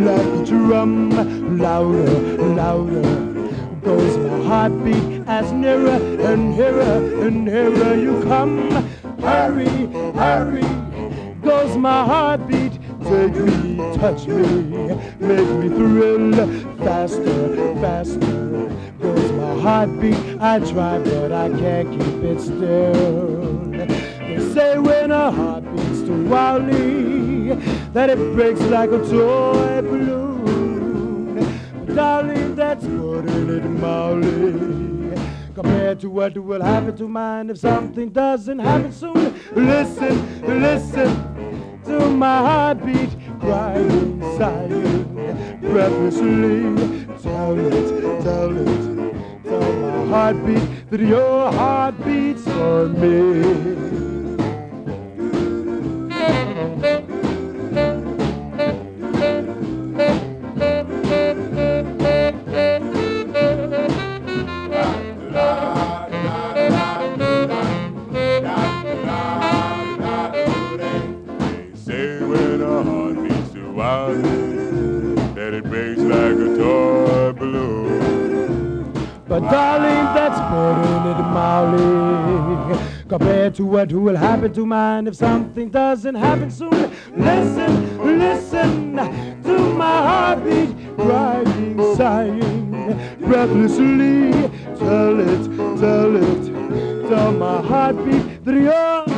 like a drum. Louder, louder goes my heartbeat as nearer and nearer and nearer you come. Hurry, hurry goes my heartbeat. Take me, touch me, make me thrill. Faster, faster goes my heartbeat. I try but I can't keep it still. They say when a heart beats too wildly that it breaks like a toy balloon. But darling, that's putting it mildly compared to what will happen to mine if something doesn't happen soon. Listen, listen to my heartbeat crying, sighing, breathlessly. Tell it, tell it, tell my heartbeat that your heart beats for me. That it breaks like a toy balloon. But darling, that's putting it mildly compared to what will happen to mine if something doesn't happen soon. Listen, listen to my heartbeat crying, sighing, breathlessly. Tell it, tell it, tell my heartbeat that you're